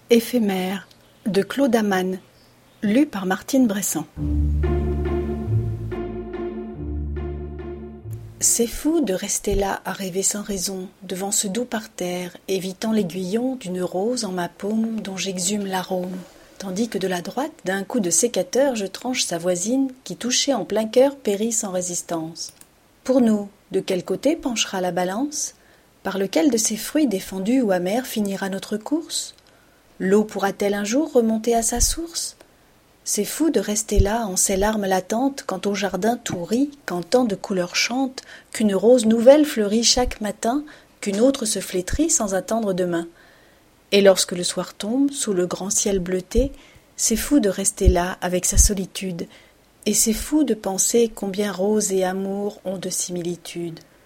Éphémère de Claude Amann, lu par Martine Bressan. C'est fou de rester là à rêver sans raison, devant ce doux parterre, évitant l'aiguillon d'une rose en ma paume dont j'exhume l'arôme, tandis que de la droite, d'un coup de sécateur, je tranche sa voisine qui, touchée en plein cœur, périt sans résistance. Pour nous, de quel côté penchera la balance? Par lequel de ces fruits défendus ou amers finira notre course? L'eau pourra-t-elle un jour remonter à sa source? C'est fou de rester là en ces larmes latentes quand au jardin tout rit, quand tant de couleurs chantent, qu'une rose nouvelle fleurit chaque matin, qu'une autre se flétrit sans attendre demain. Et lorsque le soir tombe, sous le grand ciel bleuté, c'est fou de rester là avec sa solitude, et c'est fou de penser combien rose et amour ont de similitudes.